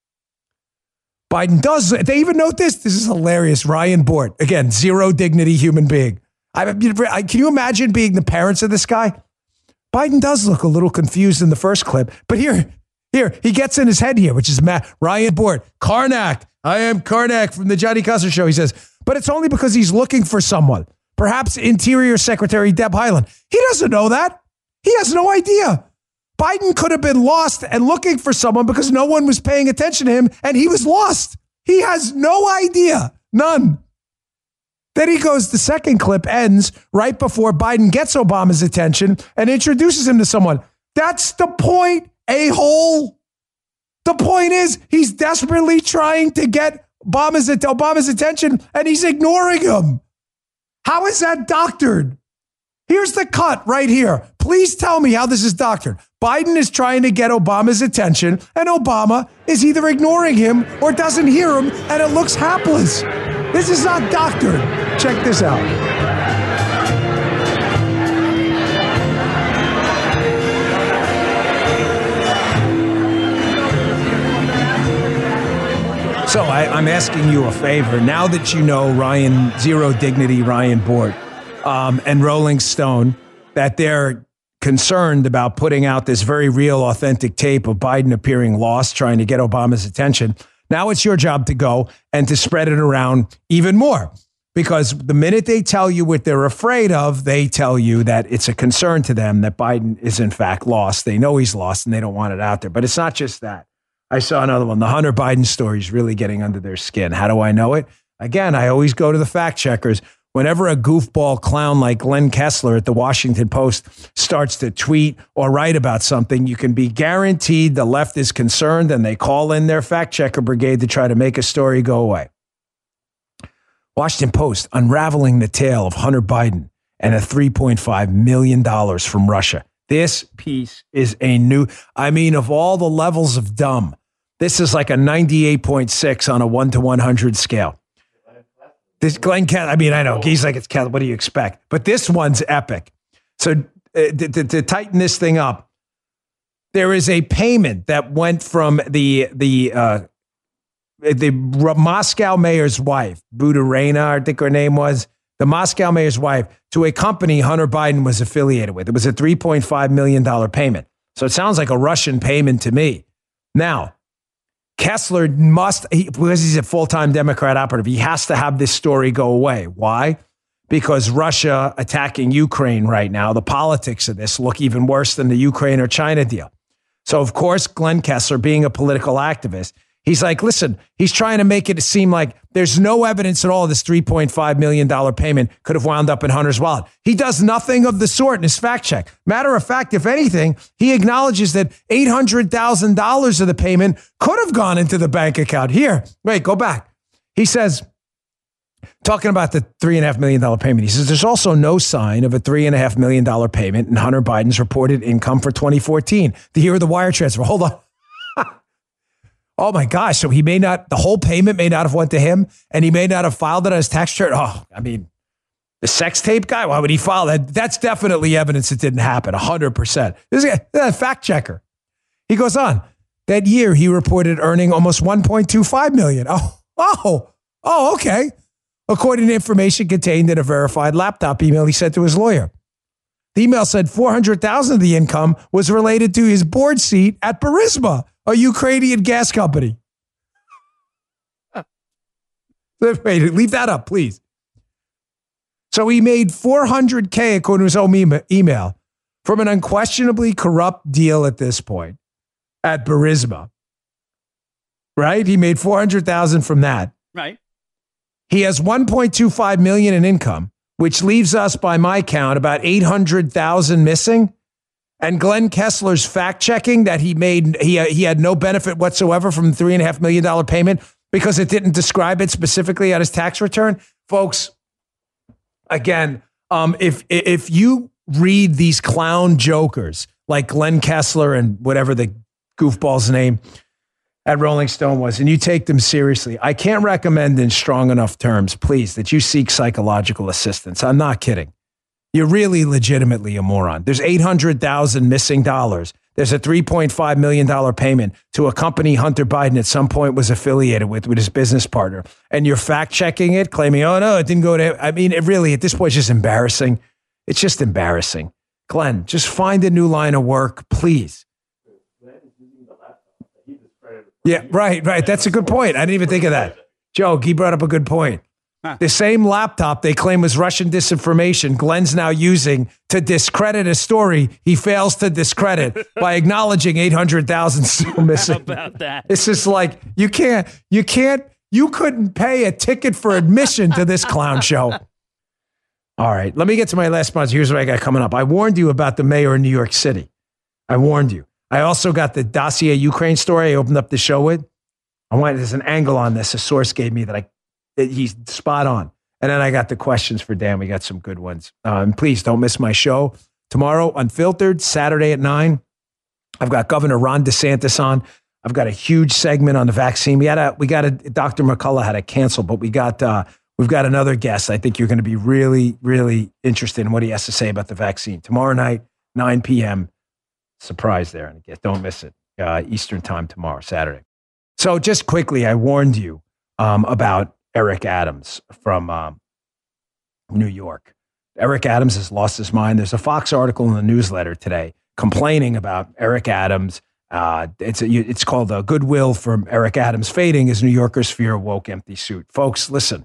Biden does. They even note this. This is hilarious. Ryan Bort. Again, zero dignity human being. I, I, can you imagine being the parents of this guy? Biden does look a little confused in the first clip, but here, here, he gets in his head here, which is Matt, Ryan Bort, Karnak. I am Karnak from the Johnny Custer Show. He says, but it's only because he's looking for someone, perhaps Interior Secretary Deb Haaland. He doesn't know that. He has no idea. Biden could have been lost and looking for someone because no one was paying attention to him and he was lost. He has no idea. None. Then he goes, the second clip ends right before Biden gets Obama's attention and introduces him to someone. That's the point, a-hole. The point is he's desperately trying to get Obama's, Obama's attention and he's ignoring him. How is that doctored? Here's the cut right here. Please tell me how this is doctored. Biden is trying to get Obama's attention and Obama is either ignoring him or doesn't hear him and it looks hapless. This is not doctored. Check this out. So I, I'm asking you a favor. Now that you know Ryan, Zero Dignity, Ryan Bort, um, and Rolling Stone, that they're concerned about putting out this very real, authentic tape of Biden appearing lost, trying to get Obama's attention. Now it's your job to go and to spread it around even more. Because the minute they tell you what they're afraid of, they tell you that it's a concern to them that Biden is in fact lost. They know he's lost and they don't want it out there. But it's not just that. I saw another one. The Hunter Biden story is really getting under their skin. How do I know it? Again, I always go to the fact checkers. Whenever a goofball clown like Glenn Kessler at the Washington Post starts to tweet or write about something, you can be guaranteed the left is concerned and they call in their fact checker brigade to try to make a story go away. Washington Post unraveling the tale of Hunter Biden and a three point five million dollars from Russia. This piece is a new, I mean, of all the levels of dumb, this is like a ninety-eight point six on a one to one hundred scale. This Glenn Kessler, I mean, I know he's like, it's Kessler. What do you expect? But this one's epic. So uh, to, to, to tighten this thing up, there is a payment that went from the the uh, the Moscow mayor's wife, Budarina, I think her name was, the Moscow mayor's wife, to a company Hunter Biden was affiliated with. It was a three point five million dollars payment. So it sounds like a Russian payment to me. Now, Kessler must, he, because he's a full-time Democrat operative, he has to have this story go away. Why? Because Russia attacking Ukraine right now, the politics of this look even worse than the Ukraine or China deal. So, of course, Glenn Kessler, being a political activist, he's like, listen, he's trying to make it seem like there's no evidence at all this three point five million dollars payment could have wound up in Hunter's wallet. He does nothing of the sort in his fact check. Matter of fact, if anything, he acknowledges that eight hundred thousand dollars of the payment could have gone into the bank account. Here, wait, go back. He says, talking about the three point five million dollars payment, he says, there's also no sign of a three point five million dollars payment in Hunter Biden's reported income for twenty fourteen, the year of the wire transfer. Hold on. Oh my gosh. So he may not, the whole payment may not have went to him and he may not have filed it on his tax return. Oh, I mean, the sex tape guy, why would he file that? That's definitely evidence it didn't happen. one hundred percent. This is a fact checker. He goes on. That year he reported earning almost one point two five million dollars. Oh, oh, oh, okay. According to information contained in a verified laptop email he sent to his lawyer. The email said four hundred thousand dollars of the income was related to his board seat at Burisma, a Ukrainian gas company. Wait, leave that up, please. So he made four hundred K, according to his own email, from an unquestionably corrupt deal at this point at Burisma. Right? He made four hundred thousand from that. Right. He has one point two five million in income, which leaves us, by my count, about eight hundred thousand missing. And Glenn Kessler's fact checking that he made, he, he had no benefit whatsoever from the three and a half million dollar payment because it didn't describe it specifically on his tax return. Folks, again, um, if, if you read these clown jokers like Glenn Kessler and whatever the goofball's name at Rolling Stone was, and you take them seriously, I can't recommend in strong enough terms, please, that you seek psychological assistance. I'm not kidding. You're really legitimately a moron. There's eight hundred thousand missing dollars. There's a three point five million dollars payment to a company Hunter Biden at some point was affiliated with, with his business partner. And you're fact checking it, claiming, oh no, it didn't go to, I mean, it really, at this point, it's just embarrassing. It's just embarrassing. Glenn, just find a new line of work, please. Yeah, right, right. That's a good point. I didn't even think of that. Joe, he brought up a good point. Huh. The same laptop they claim was Russian disinformation, Glenn's now using to discredit a story he fails to discredit by acknowledging eight hundred thousand still missing. How about that? It's just like, you can't, you can't, you couldn't pay a ticket for admission to this clown show. All right, let me get to my last sponsor. Here's what I got coming up. I warned you about the mayor in New York City. I warned you. I also got the dossier Ukraine story I opened up the show with. I wanted, there's an angle on this a source gave me that I he's spot on. And then I got the questions for Dan. We got some good ones. Um, please don't miss my show tomorrow, Unfiltered, Saturday at nine. I've got Governor Ron DeSantis on. I've got a huge segment on the vaccine. We had a, we got a, Doctor McCullough had to cancel, but we got, uh, we've got another guest. I think you're going to be really, really interested in what he has to say about the vaccine. Tomorrow night, nine p.m. Surprise there. And again, don't miss it. Uh, Eastern time tomorrow, Saturday. So just quickly, I warned you um, about Eric Adams from um, New York. Eric Adams has lost his mind. There's a Fox article in the newsletter today complaining about Eric Adams. Uh, it's a, it's called uh, Goodwill from Eric Adams Fading as New Yorkers fear a woke empty suit. Folks, listen.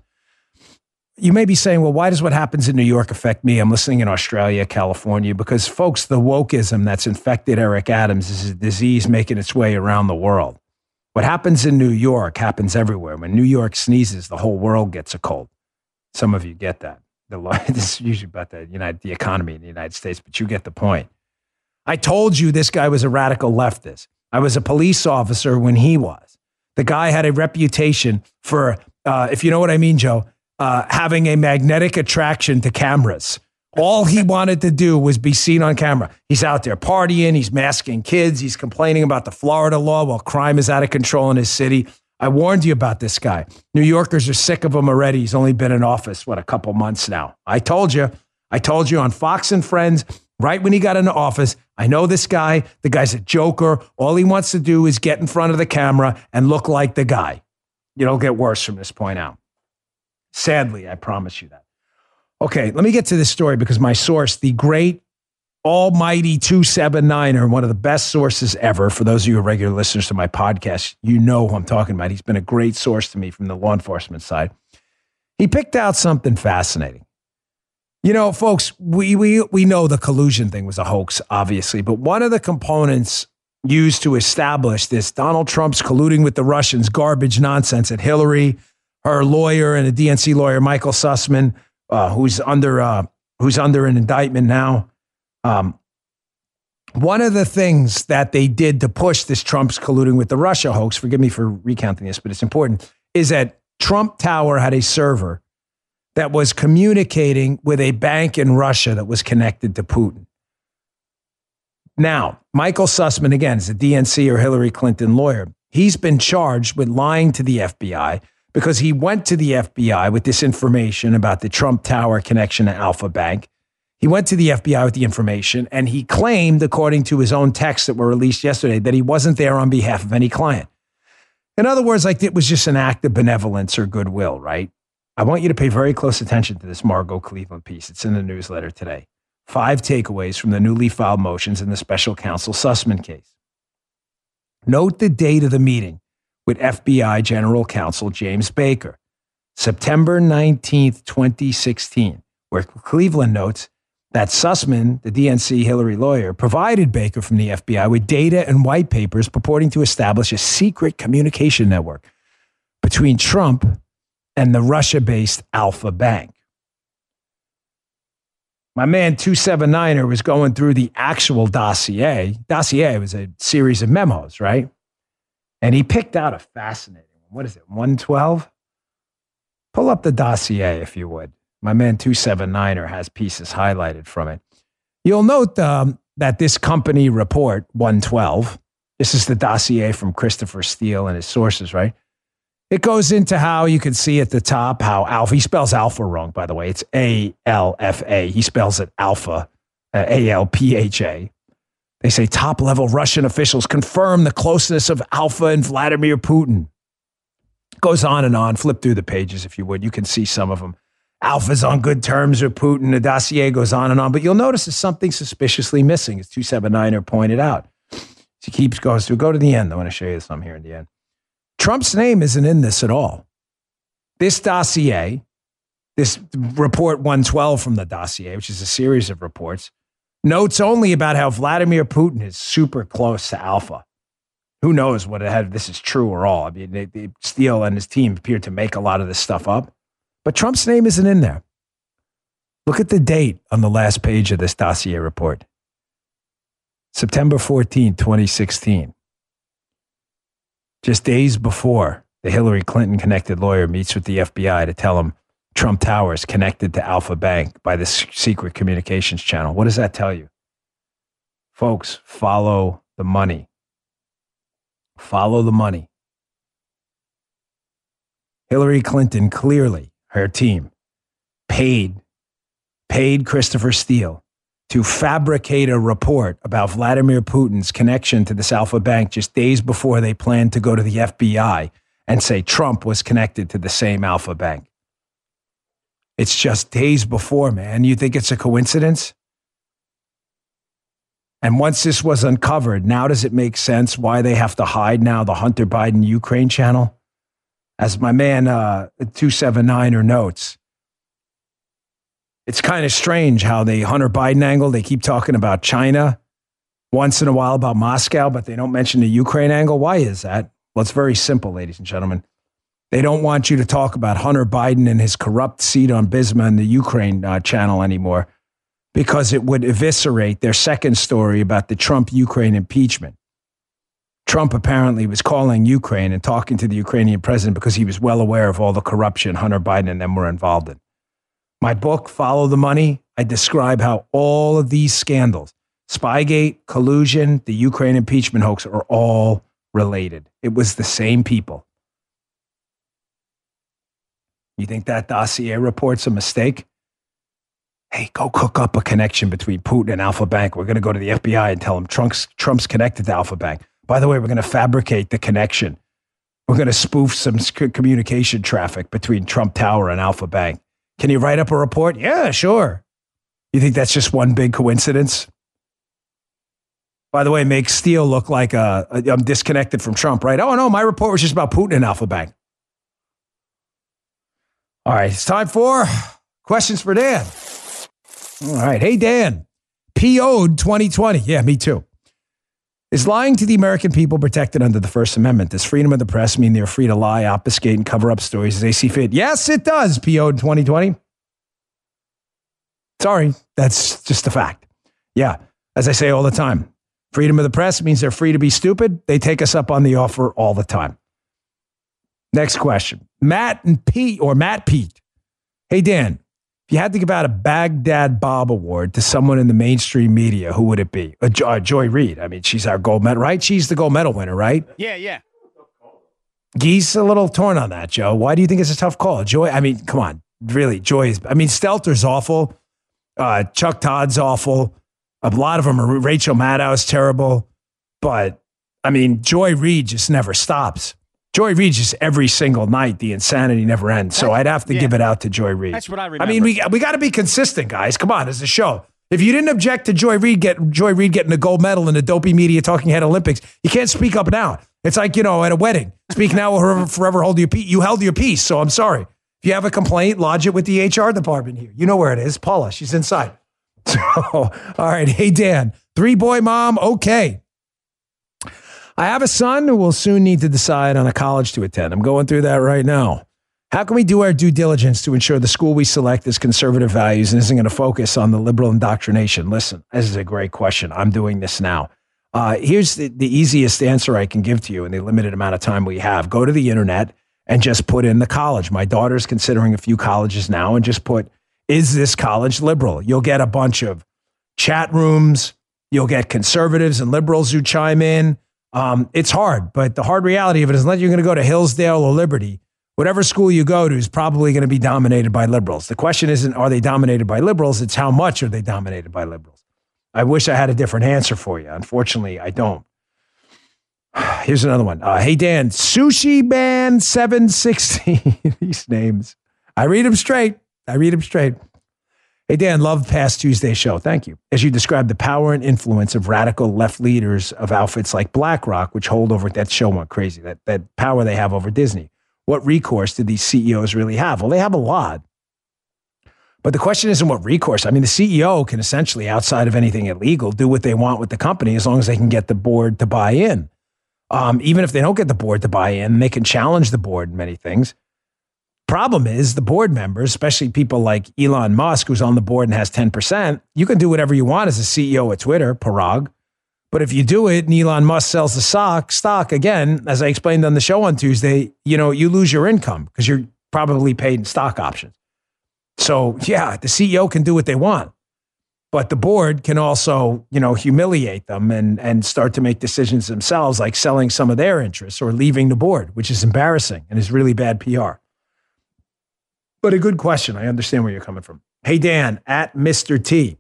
You may be saying, well, why does what happens in New York affect me? I'm listening in Australia, California, because, folks, the wokeism that's infected Eric Adams is a disease making its way around the world. What happens in New York happens everywhere. When New York sneezes, the whole world gets a cold. Some of you get that. The, this is usually about the, United, the economy in the United States, but you get the point. I told you this guy was a radical leftist. I was a police officer when he was. The guy had a reputation for, uh, if you know what I mean, Joe, Uh, having a magnetic attraction to cameras. All he wanted to do was be seen on camera. He's out there partying. He's masking kids. He's complaining about the Florida law while crime is out of control in his city. I warned you about this guy. New Yorkers are sick of him already. He's only been in office, what, a couple months now. I told you. I told you on Fox and Friends, right when he got into office, I know this guy. The guy's a joker. All he wants to do is get in front of the camera and look like the guy. It'll get worse from this point out. Sadly, I promise you that. Okay, let me get to this story because my source, the great almighty two seventy-niner, one of the best sources ever, for those of you who are regular listeners to my podcast, you know who I'm talking about. He's been a great source to me from the law enforcement side. He picked out something fascinating. You know, folks, we we we know the collusion thing was a hoax, obviously, but one of the components used to establish this Donald Trump's colluding with the Russians garbage nonsense at Hillary, her lawyer and a D N C lawyer, Michael Sussman, uh, who's under uh, who's under an indictment now. Um, one of the things that they did to push this Trump's colluding with the Russia hoax, forgive me for recounting this, but it's important, is that Trump Tower had a server that was communicating with a bank in Russia that was connected to Putin. Now, Michael Sussman, again, is a D N C or Hillary Clinton lawyer. He's been charged with lying to the F B I because he went to the F B I with this information about the Trump Tower connection to Alpha Bank. He went to the F B I with the information, and he claimed, according to his own texts that were released yesterday, that he wasn't there on behalf of any client. In other words, like it was just an act of benevolence or goodwill, right? I want you to pay very close attention to this Margot Cleveland piece. It's in the newsletter today. Five takeaways from the newly filed motions in the special counsel Sussman case. Note the date of the meeting with F B I General Counsel James Baker, September nineteenth, twenty sixteen, where Cleveland notes that Sussman, the D N C Hillary lawyer, provided Baker from the F B I with data and white papers purporting to establish a secret communication network between Trump and the Russia-based Alpha Bank. My man two seventy-niner was going through the actual dossier. Dossier was a series of memos, right? And he picked out a fascinating one. What is it, one twelve? Pull up the dossier, if you would. My man two seventy-niner has pieces highlighted from it. You'll note um, that this company report, one twelve, this is the dossier from Christopher Steele and his sources, right? It goes into how you can see at the top how Alpha, he spells Alpha wrong, by the way. It's A L F A. He spells it Alpha, uh, A L P H A. They say top-level Russian officials confirm the closeness of Alpha and Vladimir Putin. Goes on and on. Flip through the pages, if you would. You can see some of them. Alpha's on good terms with Putin. The dossier goes on and on. But you'll notice there's something suspiciously missing, as two seventy-niner pointed out. He keeps going through. Go to the end. I want to show you some here in the end. Trump's name isn't in this at all. This dossier, this report one twelve from the dossier, which is a series of reports, notes only about how Vladimir Putin is super close to Alpha. Who knows what it had, this is true or all. I mean, they, they, Steele and his team appeared to make a lot of this stuff up. But Trump's name isn't in there. Look at the date on the last page of this dossier report. September fourteenth, twenty sixteen. Just days before the Hillary Clinton connected lawyer meets with the F B I to tell him Trump Tower is connected to Alpha Bank by this secret communications channel. What does that tell you? Folks, follow the money. Follow the money. Hillary Clinton clearly, her team, paid, paid Christopher Steele to fabricate a report about Vladimir Putin's connection to this Alpha Bank just days before they planned to go to the F B I and say Trump was connected to the same Alpha Bank. It's just days before, man. You think it's a coincidence? And once this was uncovered, now does it make sense why they have to hide now the Hunter Biden Ukraine channel? As my man uh, two seven niner notes, it's kind of strange how the Hunter Biden angle, they keep talking about China, once in a while about Moscow, but they don't mention the Ukraine angle. Why is that? Well, it's very simple, ladies and gentlemen. They don't want you to talk about Hunter Biden and his corrupt seat on Bisma and the Ukraine uh, channel anymore, because it would eviscerate their second story about the Trump-Ukraine impeachment. Trump apparently was calling Ukraine and talking to the Ukrainian president because he was well aware of all the corruption Hunter Biden and them were involved in. My book, Follow the Money, I describe how all of these scandals, Spygate, collusion, the Ukraine impeachment hoax, are all related. It was the same people. You think that dossier report's a mistake? Hey, go cook up a connection between Putin and Alpha Bank. We're going to go to the F B I and tell them Trump's, Trump's connected to Alpha Bank. By the way, we're going to fabricate the connection. We're going to spoof some communication traffic between Trump Tower and Alpha Bank. Can you write up a report? Yeah, sure. You think that's just one big coincidence? By the way, make Steele look like a, a, I'm disconnected from Trump, right? Oh, no, my report was just about Putin and Alpha Bank. All right, it's time for questions for Dan. All right. Hey, Dan. P O'd twenty twenty. Yeah, me too. Is lying to the American people protected under the First Amendment? Does freedom of the press mean they're free to lie, obfuscate, and cover up stories as they see fit? Yes, it does, P O'd twenty twenty. Sorry, that's just a fact. Yeah, as I say all the time, freedom of the press means they're free to be stupid. They take us up on the offer all the time. Next question. Matt and Pete, or Matt Pete. Hey, Dan. If you had to give out a Baghdad Bob Award to someone in the mainstream media, who would it be? Uh, jo- uh, Joy Reid. I mean, she's our gold medal, right? She's the gold medal winner, right? Yeah, yeah. Gee's a little torn on that, Joe. Why do you think it's a tough call? Joy, I mean, come on. Really, Joy is, I mean, Stelter's awful. Uh, Chuck Todd's awful. A lot of them are, Rachel Maddow's terrible. But, I mean, Joy Reid just never stops. Joy Reid just every single night, the insanity never ends. So I'd have to yeah. give it out to Joy Reid. That's what I remember. I mean, we we got to be consistent, guys. Come on, it's a show. If you didn't object to Joy Reid get Joy Reid getting a gold medal in the Dopey Media Talking Head Olympics, you can't speak up now. It's like, you know, at a wedding. Speak now or forever hold your peace. You held your peace, so I'm sorry. If you have a complaint, lodge it with the H R department here. You know where it is. Paula, she's inside. So, all right. Hey, Dan. Three-boy mom, okay. I have a son who will soon need to decide on a college to attend. I'm going through that right now. How can we do our due diligence to ensure the school we select is conservative values and isn't going to focus on the liberal indoctrination? Listen, this is a great question. I'm doing this now. Uh, here's the, the easiest answer I can give to you in the limited amount of time we have. Go to the internet and just put in the college. My daughter's considering a few colleges now, and just put, is this college liberal? You'll get a bunch of chat rooms. You'll get conservatives and liberals who chime in. Um, it's hard, but the hard reality of it is, unless you're going to go to Hillsdale or Liberty, whatever school you go to is probably going to be dominated by liberals. The question isn't, are they dominated by liberals? It's how much are they dominated by liberals? I wish I had a different answer for you. Unfortunately, I don't. Here's another one. Uh, hey, Dan, Sushi Man seven sixty. These names. I read them straight. I read them straight. Hey, Dan, loved past Tuesday's show. Thank you. As you described the power and influence of radical left leaders of outfits like BlackRock, which hold over, that show went crazy, that, that power they have over Disney. What recourse do these C E Os really have? Well, they have a lot. But the question isn't what recourse. I mean, the C E O can essentially, outside of anything illegal, do what they want with the company as long as they can get the board to buy in. Um, even if they don't get the board to buy in, they can challenge the board in many things. Problem is, the board members, especially people like Elon Musk, who's on the board and has ten percent, you can do whatever you want as a C E O at Twitter, Parag. But if you do it and Elon Musk sells the stock, stock again, as I explained on the show on Tuesday, you know, you lose your income because you're probably paid in stock options. So, yeah, the C E O can do what they want. But the board can also, you know, humiliate them and, and start to make decisions themselves, like selling some of their interests or leaving the board, which is embarrassing and is really bad P R. But a good question. I understand where you're coming from. Hey, Dan, at Mister T.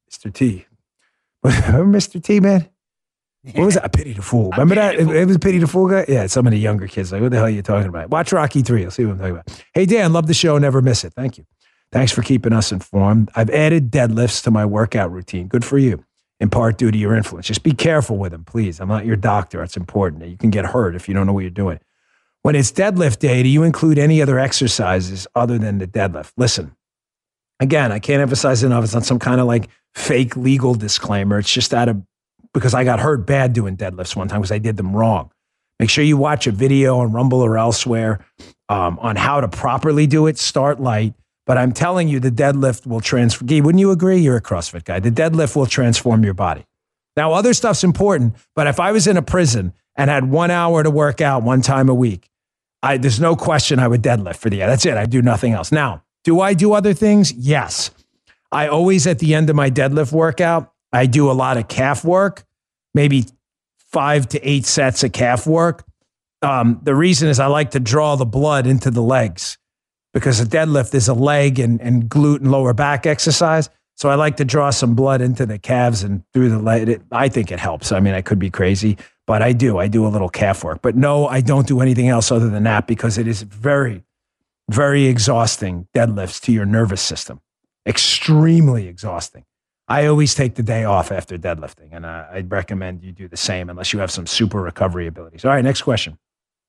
Mister T. Remember Mister T, man? What was that? A Pity the Fool. Remember that? It, it was a Pity the Fool guy? Yeah, some of the younger kids like, what the hell are you talking about? Watch Rocky three. You'll see what I'm talking about. Hey, Dan, love the show. Never miss it. Thank you. Thanks for keeping us informed. I've added deadlifts to my workout routine. Good for you, in part due to your influence. Just be careful with them, please. I'm not your doctor. It's important. You can get hurt if you don't know what you're doing. When it's deadlift day, do you include any other exercises other than the deadlift? Listen, again, I can't emphasize enough. It's not some kind of like fake legal disclaimer. It's just out of, because I got hurt bad doing deadlifts one time because I did them wrong. Make sure you watch a video on Rumble or elsewhere um, on how to properly do it. Start light. But I'm telling you, the deadlift will transform. Gee, wouldn't you agree? You're a CrossFit guy. The deadlift will transform your body. Now, other stuff's important, but if I was in a prison and had one hour to work out one time a week, I, there's no question I would deadlift for the, that's it. I do nothing else. Now, do I do other things? Yes. I always, at the end of my deadlift workout, I do a lot of calf work, maybe five to eight sets of calf work. Um, the reason is I like to draw the blood into the legs because a deadlift is a leg and, and glute and lower back exercise. So I like to draw some blood into the calves and through the leg. It, I think it helps. I mean, I could be crazy, but I do. I do a little calf work. But no, I don't do anything else other than that because it is very, very exhausting deadlifts to your nervous system. Extremely exhausting. I always take the day off after deadlifting, and uh, I'd recommend you do the same unless you have some super recovery abilities. All right, next question.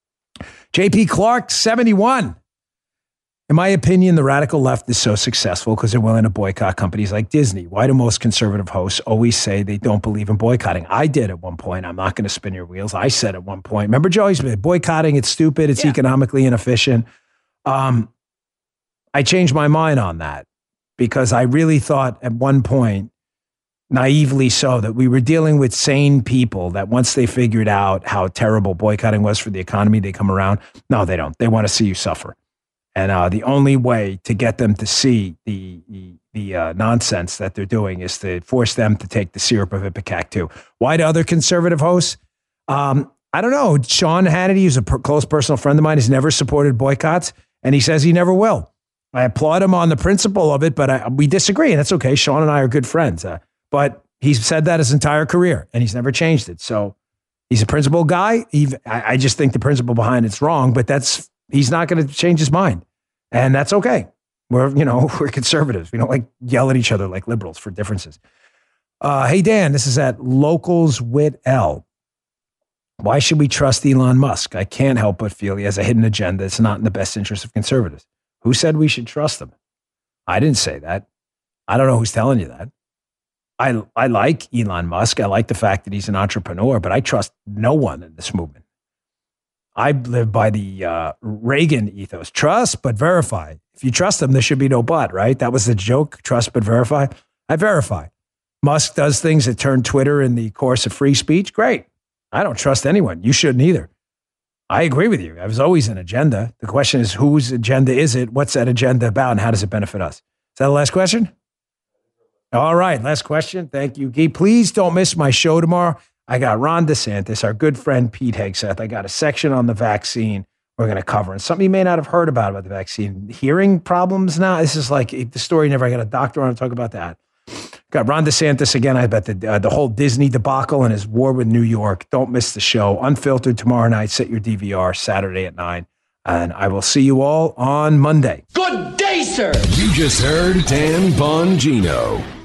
J P Clark, seventy-one. In my opinion, the radical left is so successful because they're willing to boycott companies like Disney. Why do most conservative hosts always say they don't believe in boycotting? I did at one point. I'm not going to spin your wheels. I said at one point. Remember, Joey Smith, boycotting, it's stupid. It's yeah. economically inefficient. Um, I changed my mind on that because I really thought at one point, naively so, that we were dealing with sane people that once they figured out how terrible boycotting was for the economy, they come around. No, they don't. They want to see you suffer. And uh, the only way to get them to see the the, the uh, nonsense that they're doing is to force them to take the syrup of Ipecac too. Why do other conservative hosts? Um, I don't know. Sean Hannity, who's a per- close personal friend of mine, has never supported boycotts, and he says he never will. I applaud him on the principle of it, but I, we disagree, and that's okay. Sean and I are good friends. Uh, but he's said that his entire career, and he's never changed it. So he's a principled guy. He, I, I just think the principle behind it's wrong, but that's he's not going to change his mind. And that's okay. We're, you know, we're conservatives. We don't like yell at each other like liberals for differences. Uh, hey, Dan, this is at Locals with L. Why should we trust Elon Musk? I can't help but feel he has a hidden agenda. It's not in the best interest of conservatives. Who said we should trust him? I didn't say that. I don't know who's telling you that. I, I like Elon Musk. I like the fact that he's an entrepreneur, but I trust no one in this movement. I live by the uh, Reagan ethos. Trust, but verify. If you trust them, there should be no but, right? That was the joke. Trust, but verify. I verify. Musk does things that turn Twitter in the course of free speech. Great. I don't trust anyone. You shouldn't either. I agree with you. There's always an agenda. The question is, whose agenda is it? What's that agenda about? And how does it benefit us? Is that the last question? All right. Last question. Thank you, Guy. Please don't miss my show tomorrow. I got Ron DeSantis, our good friend Pete Hegseth. I got a section on the vaccine we're going to cover. And something you may not have heard about about the vaccine. Hearing problems now. This is like the story never. I got a doctor on to talk about that. Got Ron DeSantis again. I bet the, uh, the whole Disney debacle and his war with New York. Don't miss the show. Unfiltered tomorrow night. Set your D V R Saturday at nine. And I will see you all on Monday. Good day, sir. You just heard Dan Bongino.